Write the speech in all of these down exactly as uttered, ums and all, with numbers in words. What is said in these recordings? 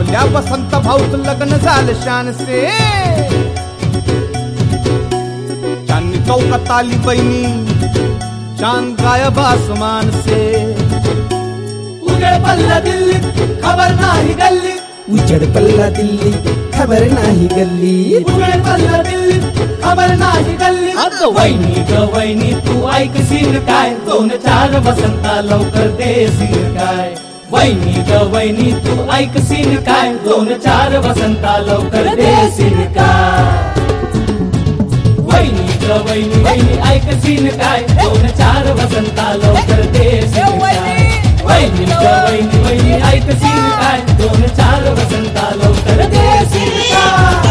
आपल्या वसंत भाऊचं लग्न झालं शान से. चांदनी चौकात आली बहिणी, चांद गायब आसमान से. उजेड पल्ला दिल्लीत खबर नाही गल्लीत, उजेड पल्ला दिल्ली खबर नाही गल्ली. उजेड पल्ला दिल्लीत खबर नाही गल्ली. अगं वहिनी ग वहिनी तू ऐकशील काय, दोन चार वसंता लवकर देशील काय. वहिनी ग वहिनी तू ऐकशील काय, दोन चार वसंता लवकर देशील काय. वहिनी ग वहिनी वहिनी ऐकशील काय, दोन चार वसंता लवकर देशील काय. वहिनी ग वहिनी वहिनी ऐकशील काय, दोन चार वसंता लवकर देशील काय.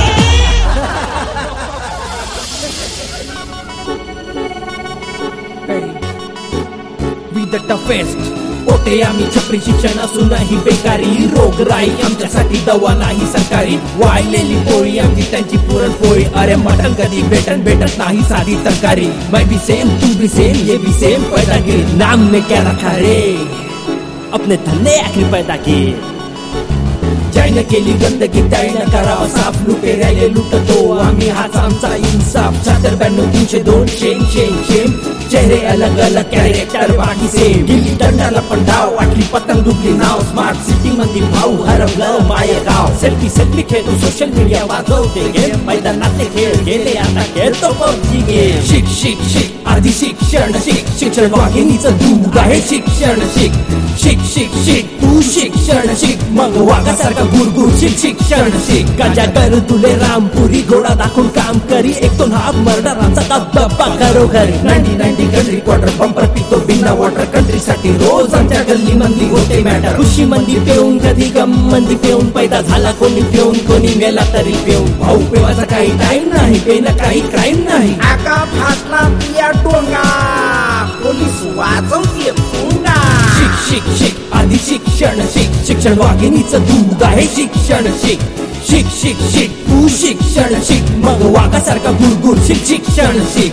वी द टफेस्ट पोटे आम्ही छपरी, शिक्षण असूनही बेकारी. रोगराई आमच्यासाठी दवा नाही सरकारी. वाळलेली पोळी आमची त्यांची पुरणपोळी. अरे मटन कधी भेटन भेटत नाही साधी तरकारी. मैं भी सेम तू भी सेम ये भी सेम पैदागिरी. नाम ने क्या रखा रे, अपने धंधे आखिर पैदा किए. ज्याने केली गंदगी त्याने करावं साफ. लुटे राहिले लुटतो आम्ही, हाच आमचा इन्साफ. सत्तर ब्याण्णव तीनशे दोन शेम शेम शेम. चेहरे अलग अलग कॅरेक्टर बाकी सेम. गिल्ली दंडाला पण डाव, वाटली पतंग डुबली नाव. स्मार्ट सिटी मध्ये भाऊ हरवलं माय गाव. सेल्फी सेल्फी खेळतो सोशल मीडिया वाजवते गेम. मैदानातले खेळ गेले आता खेळतो पबजी गेम. शिक शिक शिक आधी शिक्षण शिक, शिक्षण वाघिणीचं दूध आहे. शिक्षण शिक शिक शिक शिक तू शिक्षण शिक, मग वाघासारखा गुरगुर शिक. शिक्षण शिक गाजा कर तुले रामपुरी, घोडा दाखवून काम करी. एक दोन हाफ मर्डरांचा दबदबा करो घरी. Ninety ninety country quarter bumper पितो बिना वॉटर. कंट्री साठी रोज आमच्या गल्ली मंदी होते मॅटर. खुशी मंदी पेऊन कधी गम मंदी पेऊन. पैदा झाला कोणी पेऊन, कोणी मेला तरी पेऊन. भाऊ पेवाचा काही टाइम नाही, पेन काही क्राईम नाही. आका फाटला पिया टोंगा, पोलीस वाजवते पुंगा. शिक शिक शिक आधी शिक्षण शिक, शिक्षण वाघिणीचं दूध आहे. शिक्षण शिक शिक शिक शिक तू शिक्षण शिक, मग वाघासारखा गुरगुर शिक. शिक्षण शिक.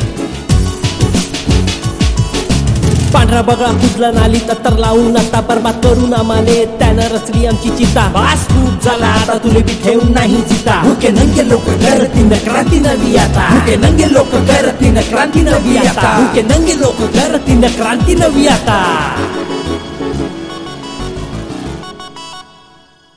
पांढरा बगळा कुजला नाली तर लावून आता बरबाद करून आम्हाले त्यानं रचली आमची चिता. बास खूप झाला आता तुले बी ठेवून नाही जिता. भुके नंगे लोक करतीन क्रांती नवी आता. भुके नंगे लोक करतीन क्रांती नवी आता. भुके नंगे लोक करतीन क्रांती नवी आता.